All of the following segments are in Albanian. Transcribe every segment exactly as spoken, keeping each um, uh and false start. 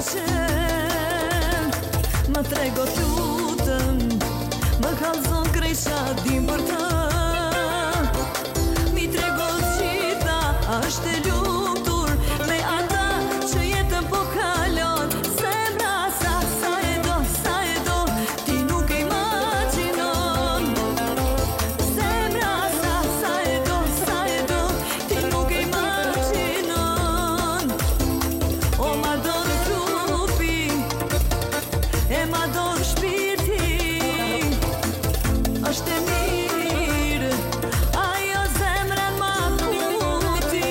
qenë. Më trego t'lutëm, më kallzon greqa dim për të. Mi trego gjitha, është e lumtur me ata që jetën po kalon. Zemra sa, sa e do, sa e do, ti nuk e imaginon. Zemra sa, sa e do, sa e do, ti nuk e imaginon. O ma don trupi, e ma don shpirti, është e mirë, ajo zemrën ma puti.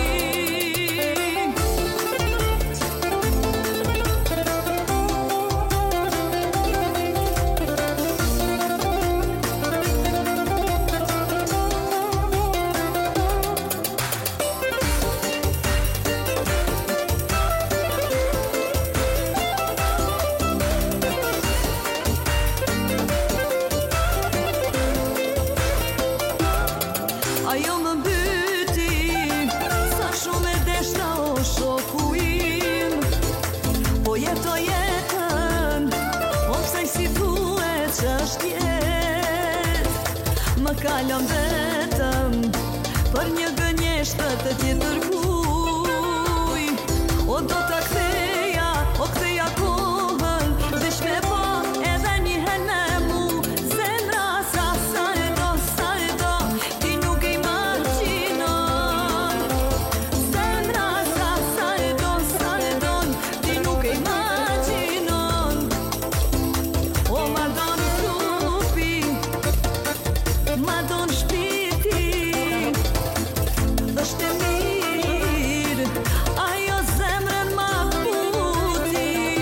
Ajo më byti, sa shumë e deshta o shoku im. Po jeto jetën, o pse si thue që është jet. Më kalon vetëm, për një gënjeshtë të tjetër kuj. O do t'a ktheja, o ktheja kohën, veç me pa edhe një herë me mu. Zemra sa, sa e do, sa e do, ti nuk e imaginon. Zemra sa, sa e do, sa e do, ti nuk e imaginon. O ma don trupi, ma don shpirti, është e mirë, ajo zemrën ma puti.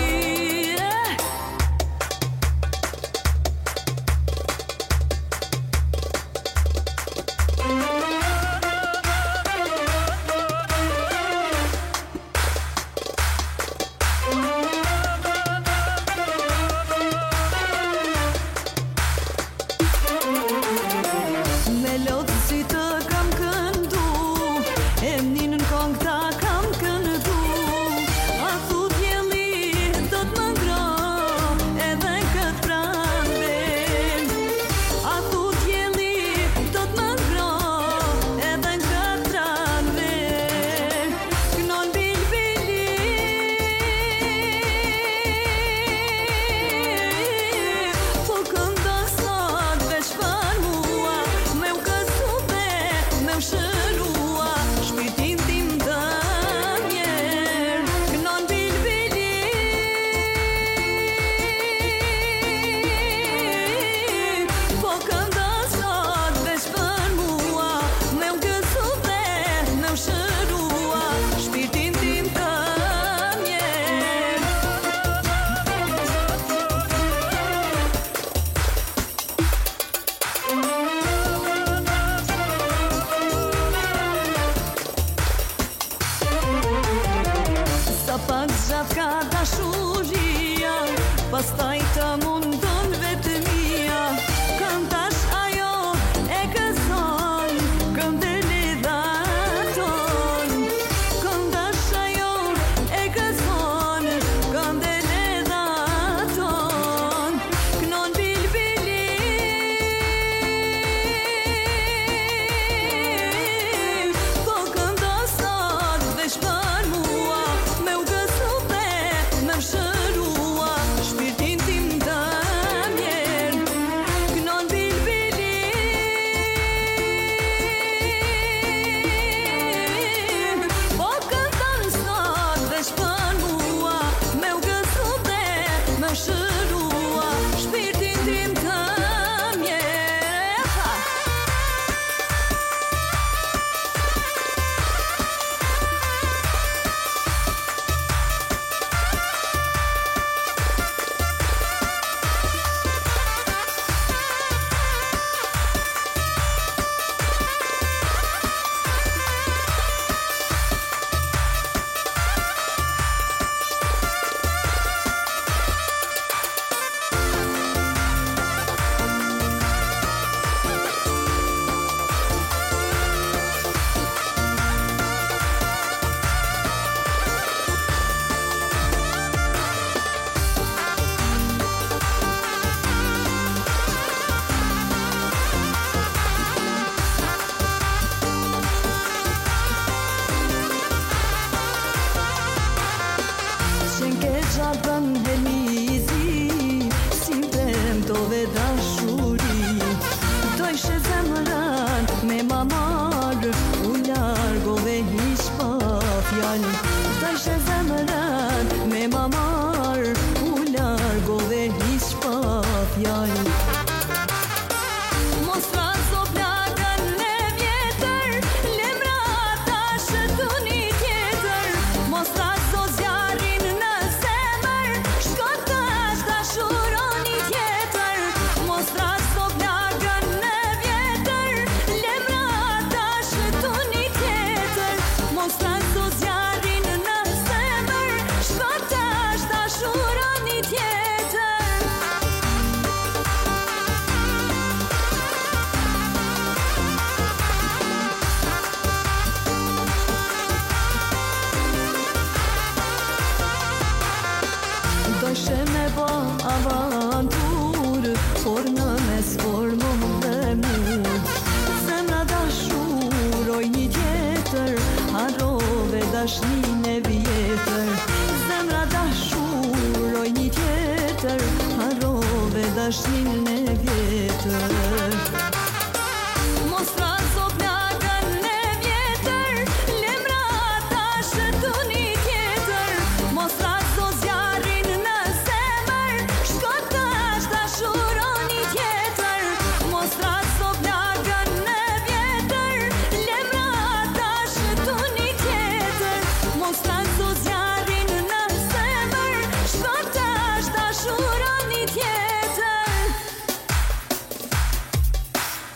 Me lotë si të kam këndu, emnin në kong ta kam këndu. A thu djeli do t'më ngro, edhe këtë pranë. A thu djeli do t'më ngro, edhe këtë pranë. Kënon bilbili, po këndo sot veç për mua. Me u kësu dhe me u shërua, shpirtin tim të njerë. Kënon bilbili, po këndo sot veç për mua. Me u kësu dhe me u shërua, shpirtin tim të njerë. Sa pak zgjat ka dashuria, pastaj të mundon vetëmia. Këntash ajo e gëzon, këndëlidha ton. Këntash ajo e gëzon, këndëlidha ton. Kënon bilbili, po këndo sot veç për mua. Me u gëzu dhe me u shërua, shpirtin tim të zhabën helizi, si premtove dashuri. Dojshe zemrën me ma marrë, u largove hiq pa fjallë. Dojshe zemrën me ma marrë, u largove hiq pa fjallë. Mos razo plagën e vjetër, lemra ta shëtu një tjetër. Mos razo zjarin në zemër, shko tash ta shuro një tjetër. Mos razo plagën e vjetër, lemra ta shëtu një tjetër. Mos razo zjarin në zemër, shko tash ta shuro një tjetër. Dojshe me ba avanturë, por në mes formon dhe mund. Zemra dashuroj një tjetër, harrove dashnin e vjetër. Zemra dashuroj një tjetër, harrove dashnin e vjetër. Mos razo plagën e vjetër, lemra ta shëtu një tjetër. Mos razo zjarin në zemër, shko tash ta shuro një tjetër. Mos razo plagën e vjetër, lemra ta shëtu një tjetër. Mos razo zjarin në zemër, shko tash ta shuro një tjetër.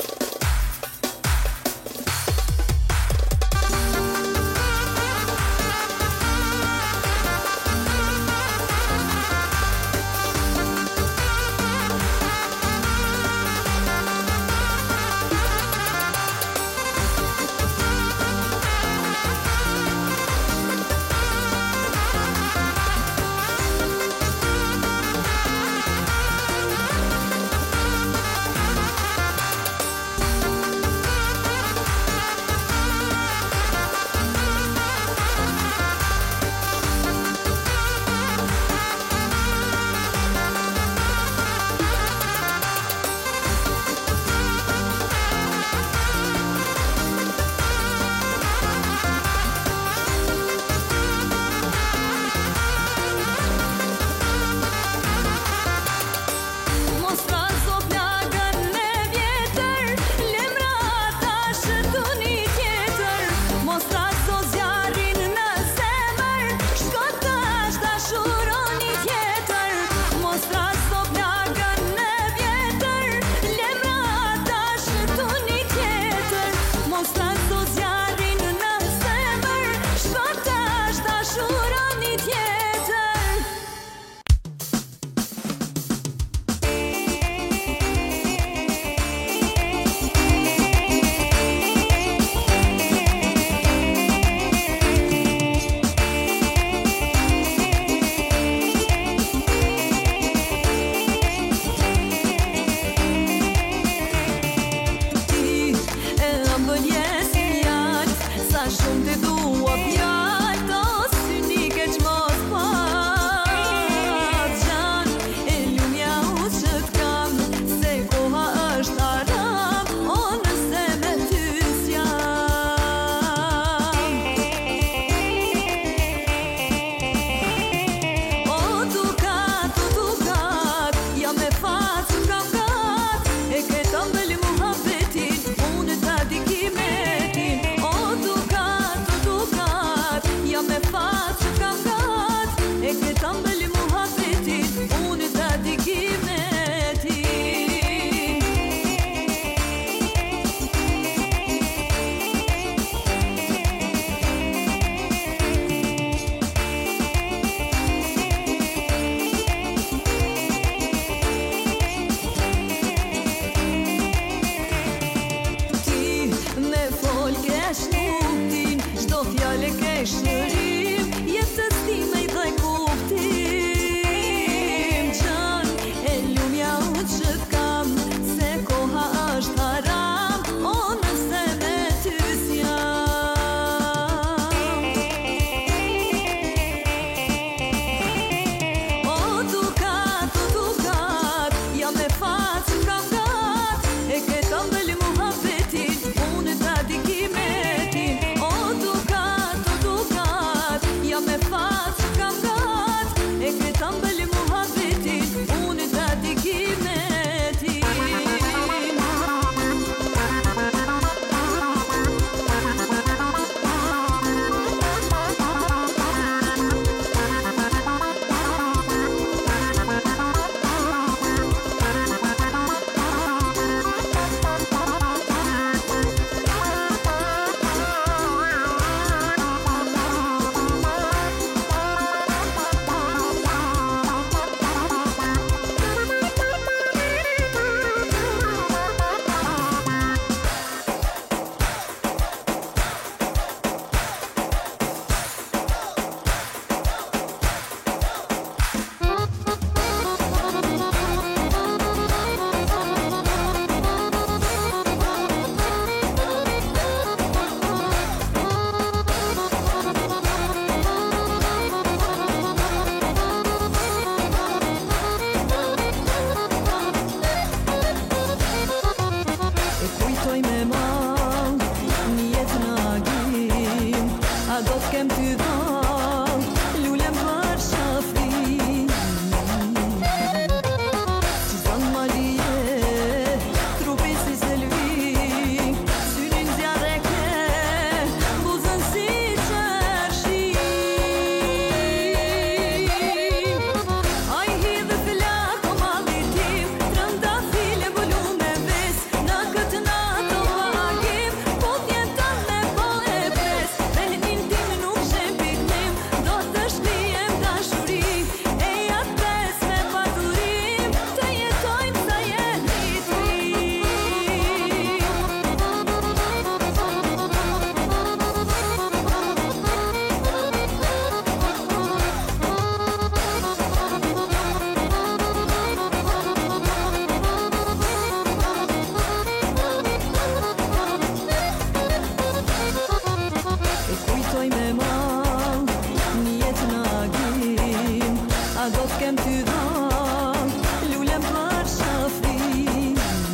do t'kem ty dham, lulem për shafi.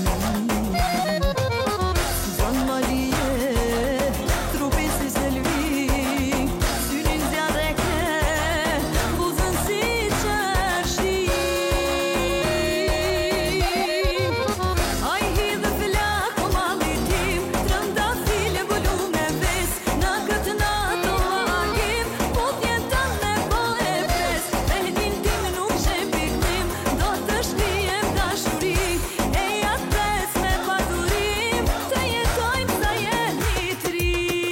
Zon malije, trupi si selvi, syrin zjarre ke, buzën si qershi. Ai hidhe flak o malli tim, trënda file bulu me ves, na këtë natë o magim, po t'jetën me po e pres. Behnin tim nuk shepik tim, do të shpijem dashuri, e jates me padurim, të jetojmë sa jeni tri.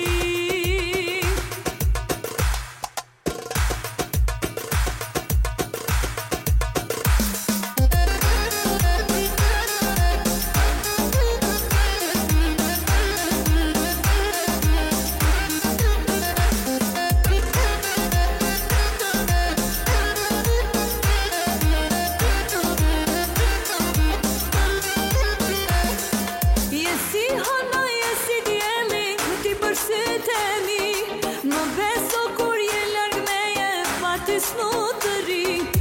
Jesi hana, jesi djeli, ti përsytemi, më beso kur je larg meje, pa ty s'mu të ri.